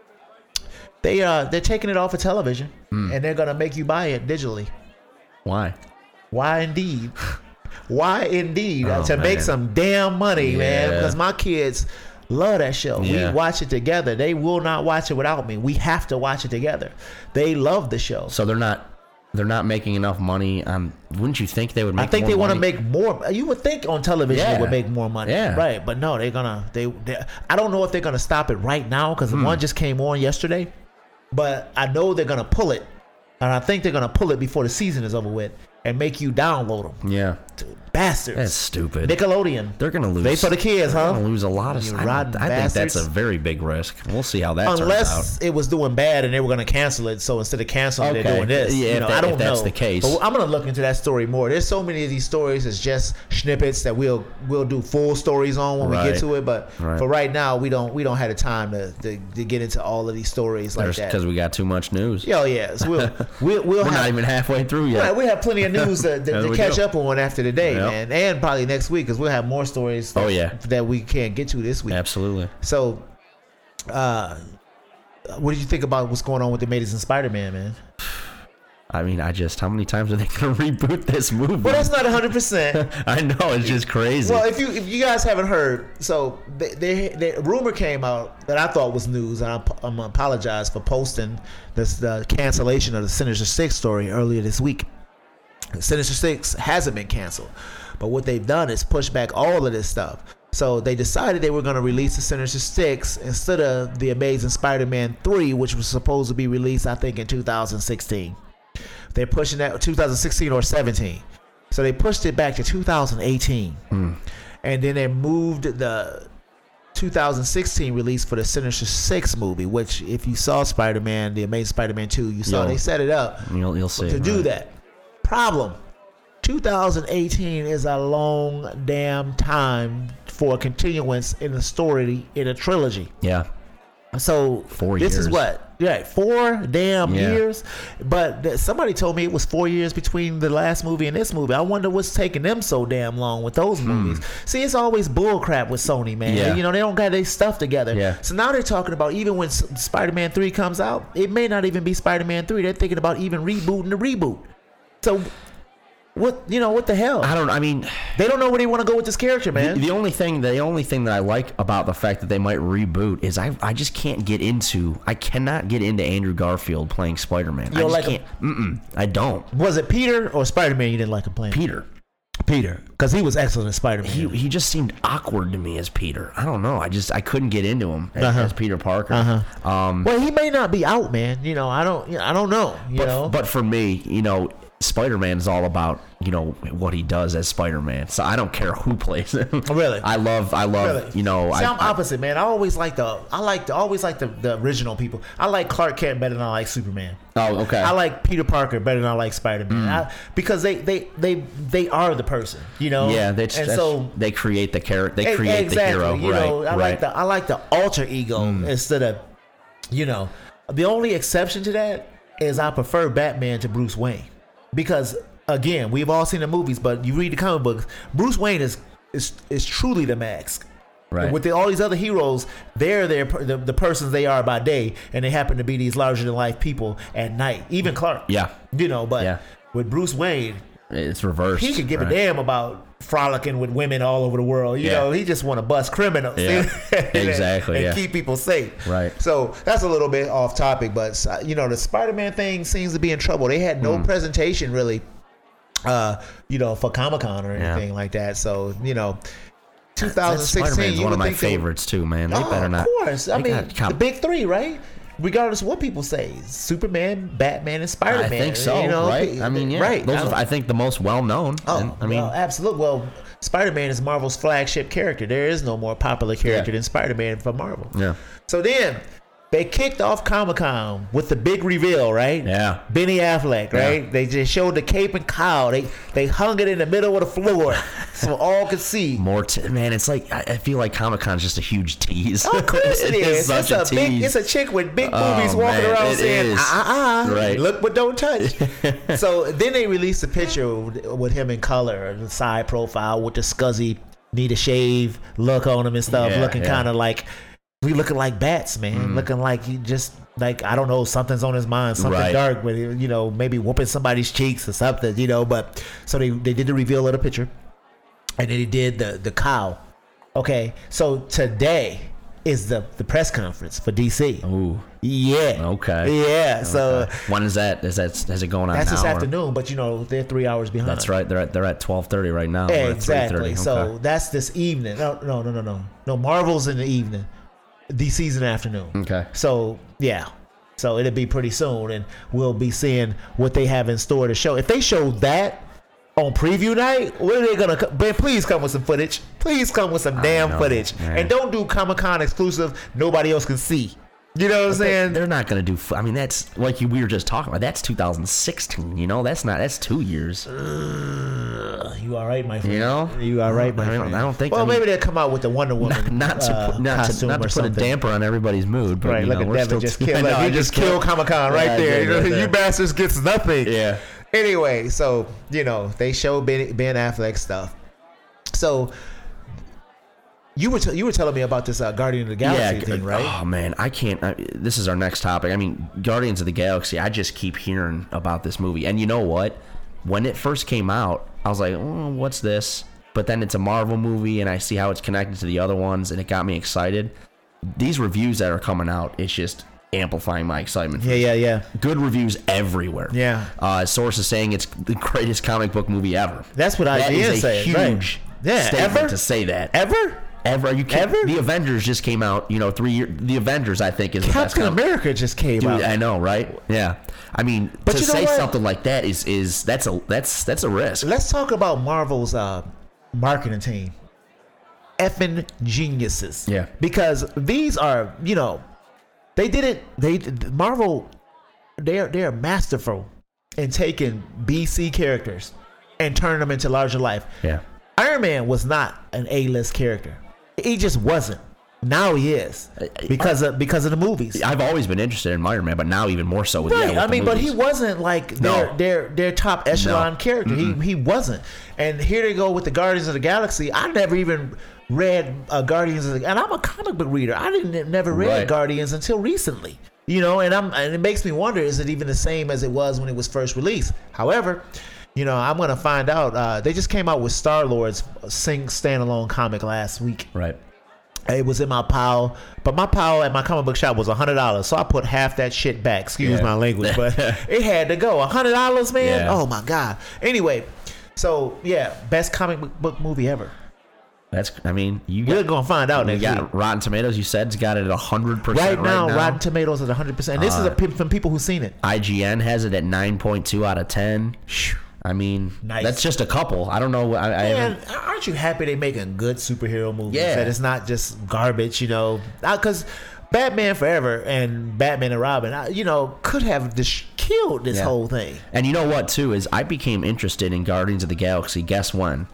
They uh they're taking it off of television Hmm. and they're gonna make you buy it digitally. Why? Why indeed? Why indeed? Oh, to make man. some damn money, man. Yeah. Because my kids love that show. Yeah. We watch it together. They will not watch it without me. We have to watch it together. They love the show. So they're not they're not making enough money. Um, wouldn't you think they would make? I think more they want to money? make more. You would think on television Yeah. it would make more money, Yeah. right? But no, they're gonna. They, they. I don't know if they're gonna stop it right now because Hmm. the one just came on yesterday. But I know they're gonna pull it, and I think they're gonna pull it before the season is over with and make you download them. Yeah. Bastards. That's stupid. Nickelodeon. They're gonna lose. They for the kids, They're huh? gonna lose a lot of. You I, rotten I think that's bastards. a very big risk. We'll see how that turns out. Unless it was doing bad and they were going to cancel it, so instead of canceling, Okay. they're doing this. Yeah, you if know, that- I don't if that's know. the case. But I'm going to look into that story more. There's so many of these stories that's just snippets that we'll we'll do full stories on when we Right. get to it. But Right. for right now, we don't we don't have the time to to, to get into all of these stories like that. Because we got too much news. Yeah, oh, yeah. So we'll we'll, we'll We're have not even halfway through yet. right, we have plenty of news to, to, There to we catch go. up on after today, Yep. man, and probably next week because we'll have more stories. That, Oh, yeah. that we can't get to this week. Absolutely. So, uh, what did you think about what's going on with the Amazing Spider-Man, man? I mean, I just, how many times are they going to reboot this movie? Well, that's not one hundred percent. I know, it's just crazy. Well, if you if you guys haven't heard, so they, they, they, a rumor came out that I thought was news, and I'm, I'm gonna apologize for posting this the cancellation of the Sinister Six story earlier this week. Sinister Six hasn't been canceled, but what they've done is push back all of this stuff. So they decided they were going to release the Sinister Six instead of the Amazing Spider-Man three, which was supposed to be released, I think, in two thousand sixteen. They're pushing that two thousand sixteen or seventeen. So they pushed it back to two thousand eighteen. Mm. And then they moved the two thousand sixteen release for the Sinister Six movie, which if you saw Spider-Man, the Amazing Spider-Man two, you saw You'll- they set it up You'll, you'll see. to do right. that. Problem. two thousand eighteen is a long damn time for a continuance in a story in a trilogy. Yeah. So Four this is years. what, yeah, four damn Yeah. years. But th- somebody told me it was four years between the last movie and this movie. I wonder what's taking them so damn long with those movies. See, it's always bull crap with Sony, man. Hmm. Yeah. You know, they don't got their stuff together. Yeah. So now they're talking about even when S- Spider-Man three comes out, it may not even be Spider-Man three. They're thinking about even rebooting the reboot. So what, you know, what the hell? I don't, I mean, They don't know where they want to go with this character, man. the, the only thing, the only thing that I like about the fact that they might reboot is I, I just can't get into, I cannot get into Andrew Garfield playing Spider-Man. You I don't just like him? can't, mm-mm, I don't. Was it Peter or Spider-Man you didn't like him playing? Peter. Peter, because he was excellent as Spider-Man. He, he just seemed awkward to me as Peter. I don't know. I just I couldn't get into him as, Uh-huh. as Peter Parker. Uh-huh. Um, Well, he may not be out, man. You know, I don't. You know, I don't know. You but, know, but for me, you know, Spider-Man is all about, you know, what he does as Spider-Man. So I don't care who plays him. Really? I love I love Really? you know See, I, I'm opposite, man. I always like the. I like the. Always like the, the original people. I like Clark Kent better than I like Superman. Oh, okay. I like Peter Parker better than I like Spider-Man I, because they, they they they are the person. You know. Yeah, that's, and that's so they create the character. They E- create exactly, the hero. You right. know, I right. like the I like the alter ego instead of, you know, the only exception to that is I prefer Batman to Bruce Wayne because again we've all seen the movies, but you read the comic books, Bruce Wayne is is is truly the mask. Right. With the, all these other heroes, they're their the, the persons they are by day, and they happen to be these larger than life people at night. Even Clark. Yeah. You know, but Yeah. with Bruce Wayne, It's reversed. he could give right. a damn about frolicking with women all over the world. You Yeah. know, he just want to bust criminals. Yeah. and, Exactly, and yeah. keep people safe. Right. So that's a little bit off topic, but uh, you know, the Spider-Man thing seems to be in trouble. They had Hmm. no presentation really, uh, you know, for Comic-Con or Yeah. anything like that. So you know, That twenty sixteen. Spider-Man's you one of would my think they would- favorites too, man. They Oh, better not. of course. I they mean, got com- the big three, right? Regardless of what people say, Superman, Batman, and Spider-Man. I think so, you know? right? I mean, yeah. right. Those I are, I think, the most well-known. Oh, and, I mean, well, absolutely. Well, Spider-Man is Marvel's flagship character. There is no more popular character Yeah. than Spider-Man for Marvel. yeah. So then they kicked off Comic-Con with the big reveal, right? Yeah. Benny Affleck, right? Yeah. They just showed the cape and cowl. They they hung it in the middle of the floor so all could see. More, t- man. It's like I, I feel like Comic-Con's just a huge tease. Of course it is. such It's a, a big. tease. It's a chick with big Oh, boobies walking man, around it saying, is. "Ah ah ah, Right. look but don't touch." So then they released a picture with with him in color, the side profile with the scuzzy, need a shave look on him and stuff, Yeah, looking yeah. kind of like we looking like bats, man. Looking like he just like I don't know, something's on his mind, something Right. dark, with you know maybe whooping somebody's cheeks or something, you know. But so they they did the reveal of the picture, and then they did the the cow. Okay, so today is the the press conference for D C. Ooh. Yeah. Okay. Yeah. So Okay. When is that? Is that is it going on that's now? this or- afternoon, but you know they're three hours behind. That's right. They're at they're at twelve thirty right now. We're at Exactly. three thirty. So Okay. that's this evening. No, no, no, no, no. No, Marvel's in the evening. D C's in the afternoon. Okay. So yeah. So it'll be pretty soon, and we'll be seeing what they have in store to show. If they show that on preview night, what are they gonna? co- Man, please come with some footage. Please come with some damn know, footage, man. and don't do Comic-Con exclusive. Nobody else can see. You know what I'm They- saying? They're not going to do. f- I mean, that's like you, we were just talking about. That's two thousand sixteen. You know, that's not. That's two years. Uh, you all right, my friend? You know? you all right, my I mean, friend? I don't think- Well, I mean- maybe they'll come out with the Wonder Woman Not to uh, put, not to, costume not or to put a something. damper on everybody's mood. But Right, you look know, at we're Devin still, just I killed. know, Like, I you just killed- killed Comic Con right Yeah, I there. did, You, I know, did. you bastards gets nothing. Yeah. Anyway, so you know they show Ben, Ben Affleck stuff. So you were t- you were telling me about this uh, Guardian of the Galaxy yeah, thing, right? Oh man, I can't. I, this is our next topic. I mean, Guardians of the Galaxy. I just keep hearing about this movie, and you know what? When it first came out, I was like, oh, "What's this?" But then it's a Marvel movie, and I see how it's connected to the other ones, and it got me excited. These reviews that are coming out, it's just amplifying my excitement. Yeah, yeah, yeah. Good reviews everywhere. Yeah. Uh, sources saying it's the greatest comic book movie ever. That's what I That did is a say. huge Right. Yeah, statement ever? to say that. Ever? Ever? Are you kidding? Ever? The Avengers just came out, you know, three years. The Avengers, I think, is the best Captain comic. America just came Dude, out. I know, right? Yeah. I mean, But to you know say what? something like that is is that's a that's that's a risk. Let's talk about Marvel's uh, marketing team. Effing geniuses. Yeah. Because these are, you know, they did it. They Marvel, they're they're masterful in taking B C characters and turning them into larger life. Yeah. Iron Man was not an A-list character. He just wasn't. Now he is because of because of the movies. I've always been interested in Iron Man, but now even more so with, Right. yeah, with I the mean, but he movies. wasn't like No. their their their top echelon No. character. Mm-mm. He he wasn't. And here they go with the Guardians of the Galaxy. I never even read uh, Guardians of the, and I'm a comic book reader. I didn't never read Right. Guardians until recently. You know, and I'm and it makes me wonder: is it even the same as it was when it was first released? However, you know, I'm gonna find out. Uh, they just came out with Star Lord's Sing standalone comic last week. Right. It was in my pile, but my pile at my comic book shop was a hundred dollars, so I put half that shit back. Excuse Yeah. my language, but it had to go. A hundred dollars, man. Yeah. Oh my god. Anyway, so yeah, best comic book movie ever. That's. I mean, you We're got, gonna find out you next got week. Rotten Tomatoes. You said it's got it at a hundred percent Right now, right now. Rotten Tomatoes is a hundred percent. This is Uh, a, pe- from people who've seen it. I G N has it at nine point two out of ten. I mean, Nice. that's just a couple. I don't know. I, I Man, haven't. aren't you happy they making good superhero movies? Yeah. That it's not just garbage, you know? Because Batman Forever and Batman and Robin, I- you know, could have dis- killed this Yeah. whole thing. And you know what, too, is I became interested in Guardians of the Galaxy. Guess when?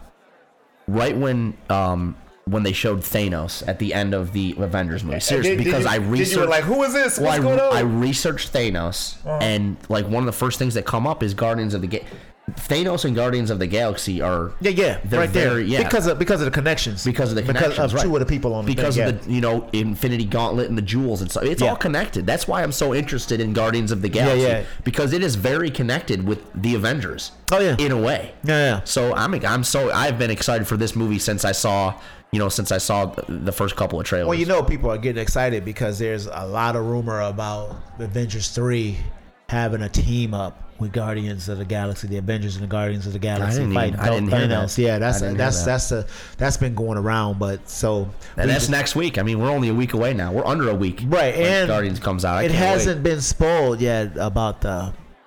Right when um, when they showed Thanos at the end of the Avengers movie. Seriously, Did- did because you- I did you researched. were like, who is this? well, What's I, going on? I researched Thanos, and like one of the first things that come up is Guardians of the Ga- Thanos and Guardians of the Galaxy are Yeah, yeah, They're right there. very- yeah. Because of because of the connections. because of the because connections, of two right. of the people on the because thing, of yeah. the you know Infinity Gauntlet and the jewels and stuff. It's Yeah. all connected. That's why I'm so interested in Guardians of the Galaxy, yeah. because it is very connected with the Avengers. Oh, yeah. in a way. Yeah, yeah. So I'm I'm so I've been excited for this movie since I saw you know since I saw the first couple of trailers. Well, you know, people are getting excited because there's a lot of rumor about Avengers three having a team up with Guardians of the Galaxy, the Avengers and the Guardians of the Galaxy didn't fighting even- I didn't hear Thanos. that. Yeah, that's I didn't that's hear that's a that's been going around. But so and we that's just- next week. I mean, we're only a week away now. We're under a week, right, when and Guardians comes out. I it can't hasn't wait. been spoiled yet about the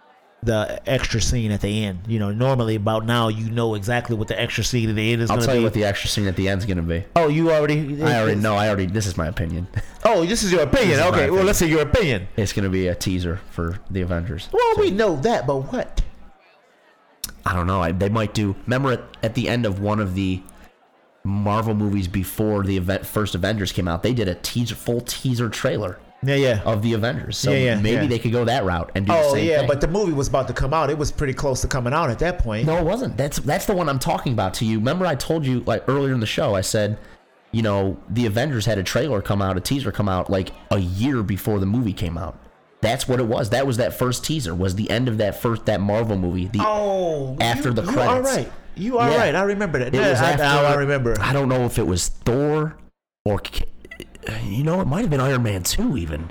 the extra scene at the end. You know, normally about now you know exactly what the extra scene at the end is I'll going to tell be. you what the extra scene at the end's gonna be. oh, you already? I already know. I already. This is my opinion. Oh, this is your opinion. This is my Okay, well, opinion. let's hear your opinion. It's gonna be a teaser for the Avengers. Well, So, we know that, but what? I don't know. I, they might do. Remember at, at the end of one of the Marvel movies before the event, first Avengers came out, they did a teaser, full teaser trailer Yeah, yeah. of the Avengers. So Yeah, yeah, maybe yeah. they could go that route and do the Oh same yeah, thing. but the movie was about to come out. It was pretty close to coming out at that point. No, it wasn't. That's that's the one I'm talking about to you. Remember I told you like earlier in the show, I said, you know, the Avengers had a trailer come out, a teaser come out like a year before the movie came out. That's what it was. That was that first teaser, was the end of that first that Marvel movie. The Oh, after you, the you are credits. right. You are Yeah. right. I remember that. It Yeah, was I, after, now I remember. I don't know if it was Thor or you know, it might have been Iron Man two even.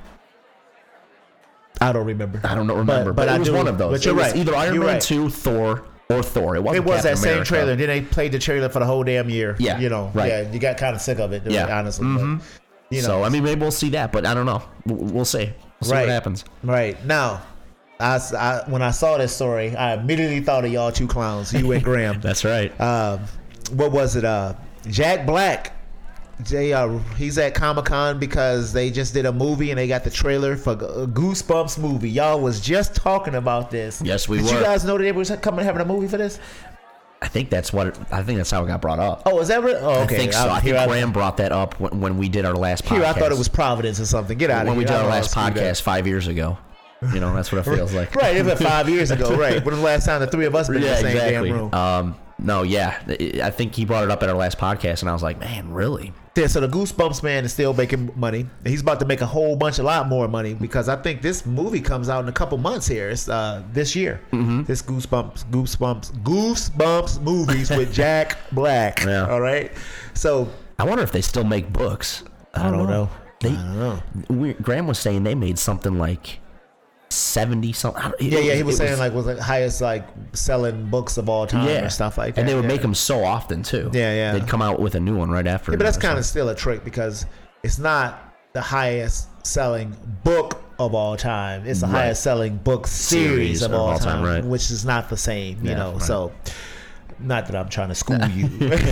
I don't remember. I don't know, remember, but, but, I it was do, one of those. But you're it was right. either Iron You're Man right. two, Thor, or Thor. It wasn't It was Captain that same America. trailer. And then they played the trailer for the whole damn year. Yeah, you know. right. Yeah, you got kind of sick of it. To Yeah. be honestly. Mhm. But, you know. So I mean, maybe we'll see that, but I don't know. We'll, we'll see. We'll see Right. what happens. Right now, I, I when I saw this story, I immediately thought of y'all two clowns, you and Graham. That's right. um, what was it? Uh, Jack Black. They, uh, he's at Comic-Con because they just did a movie and they got the trailer for a Goosebumps movie. Y'all was just talking about this. Yes, we did were. you guys know that they were coming having a movie for this? I think that's what. It, I think that's how it got brought up. Oh, is that right? Oh, okay. I think so. I, here think I, Graham brought that up when, when we did our last podcast. here I thought it was Providence or something. Get out of when here. we did I our don't last know how to screw podcast five years ago. that. You know, that's what it feels like. Right, it was five years ago. Right, when was the last time the three of us been yeah, in the same exactly. damn room? Um, no, yeah, I think he brought it up at our last podcast, and I was like, man, really? Yeah, so the Goosebumps man is still making money. He's about to make a whole bunch, a lot more money, because I think this movie comes out in a couple months here. It's uh, this year. Mm-hmm. This Goosebumps, Goosebumps, Goosebumps movies with Jack Black. Yeah. All right. So I wonder if they still make books. I I don't, don't know. know. They, I don't know. We, Graham was saying they made something like seventy something. Yeah, yeah. He was saying was, like was the highest like selling books of all time yeah. or stuff like that. And they would yeah. make them so often too. Yeah, yeah. They'd come out with a new one right after. Yeah, but that's kind so. of still a trick, because it's not the highest selling book of all time. It's the Right. highest selling book series, Series of all, time, right. which is not the same, you Yeah, know. right. So, not that I'm trying to school you.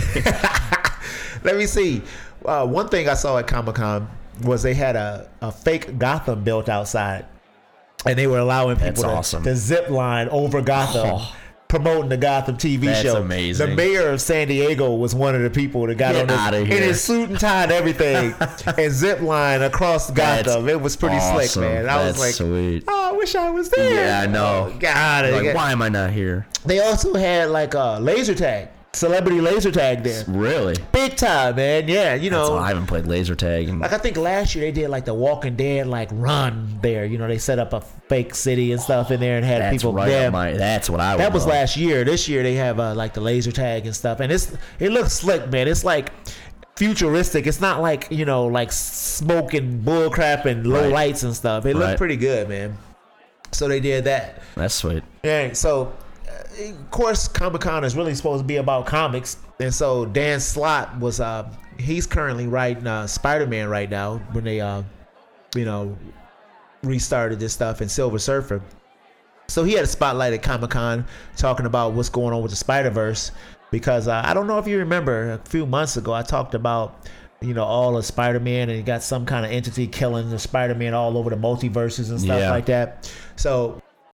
Let me see. Uh, one thing I saw at Comic-Con was they had a, a fake Gotham built outside, and they were allowing people That's to, awesome. to zip line over Gotham. Oh. Promoting the Gotham T V That's show. amazing. The mayor of San Diego was one of the people that got Get on outta this, here. in his suit and tie and everything, and zip line across That's Gotham. It was pretty awesome. slick, man. I That's was like, sweit. oh, I wish I was there. Yeah, I know. Oh, God, Like, why am I not here? they also had like a laser tag, celebrity laser tag there, Really? big time, man. Yeah, you That's know. why I haven't played laser tag. And Like I think last year they did like the Walking Dead like run there. You know, they set up a fake city and stuff in there and had that's people right there. up my. That's what I. Would That was love. last year. This year they have uh, like the laser tag and stuff, and it's it looks slick, man. It's like futuristic. It's not like, you know, like smoke and bull crap and low Right. lights and stuff. It Right. looked pretty good, man. So they did that. That's sweet. Yeah. So uh, of course Comic-Con is really supposed to be about comics, and so Dan Slott was uh he's currently writing uh, Spider-Man right now when they uh you know restarted this stuff in Silver Surfer. So he had a spotlight at Comic-Con talking about what's going on with the Spider-Verse, because uh, I don't know if you remember a few months ago I talked about, you know, all of Spider-Man, and you got some kind of entity killing the Spider-Man all over the multiverses and stuff Yeah. like that. So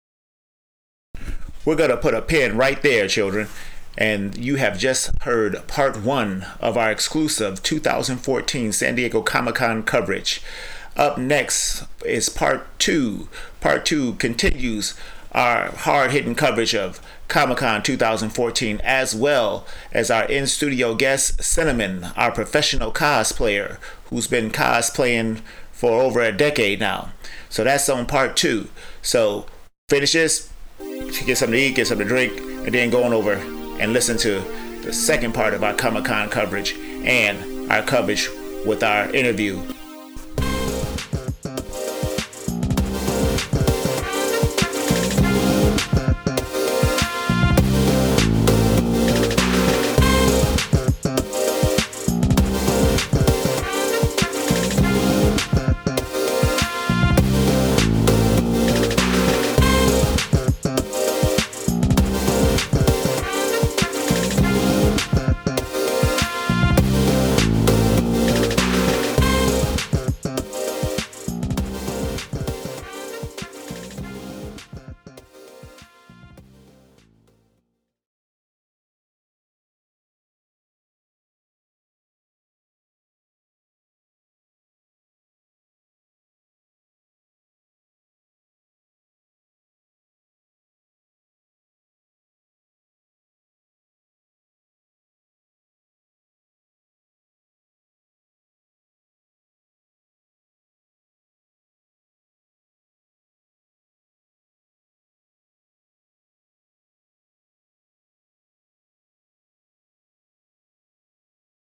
We're going to put a pin right there, children. And you have just heard part one of our exclusive two thousand fourteen San Diego Comic-Con coverage. Up next is part two. Part two continues our hard-hitting coverage of Comic-Con two thousand fourteen, as well as our in-studio guest, Cinnamon, our professional cosplayer, who's been cosplaying for over a decade now. So that's on part two. So finish this, get something to eat, get something to drink, and then go on over and listen to the second part of our Comic-Con coverage and our coverage with our interview